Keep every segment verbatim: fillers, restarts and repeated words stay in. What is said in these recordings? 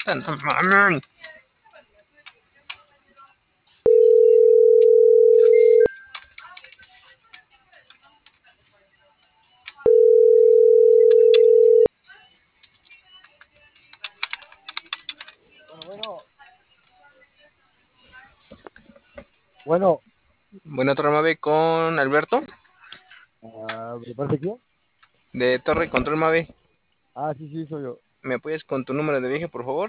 No mames. Bueno, bueno, bueno, Bueno, Torre Mave con Alberto, ah, ¿me parece quién? de Torre Control Mave. Ah, sí, sí, soy yo. ¿Me apoyas con tu número de viaje, por favor?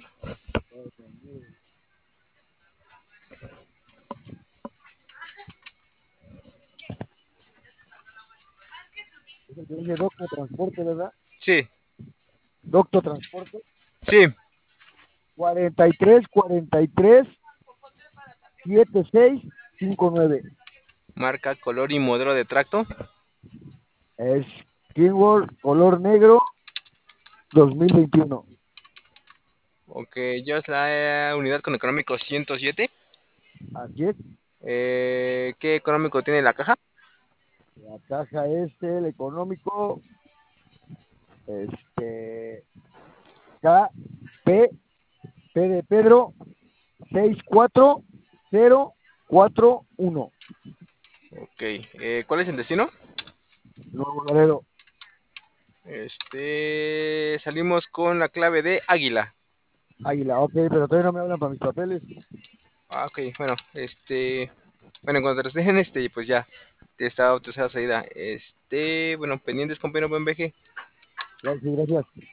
Es el que dice Docto Transporte, ¿verdad? Sí, Docto Transporte. sí. cuarenta y tres, cuarenta y tres, setenta y seis, cincuenta y nueve. Marca, color y modelo de tracto. Es Kenworth color negro dos mil veintiuno. Ok, ya es la eh, unidad con económico ciento siete. Así es. Eh, ¿Qué económico tiene la caja? La caja es el económico, este, K P, P de Pedro, seis cuatro cero cuatro uno. Ok, eh, ¿cuál es el destino? Nuevo Laredo. Este, salimos con la clave de Águila. Águila, ok, pero todavía no me hablan para mis papeles. Ah, ok, bueno, este, bueno, cuando te dejen este, pues ya, te está autorizada salida. Este, bueno, pendientes, compañero, buen viaje. Gracias, gracias.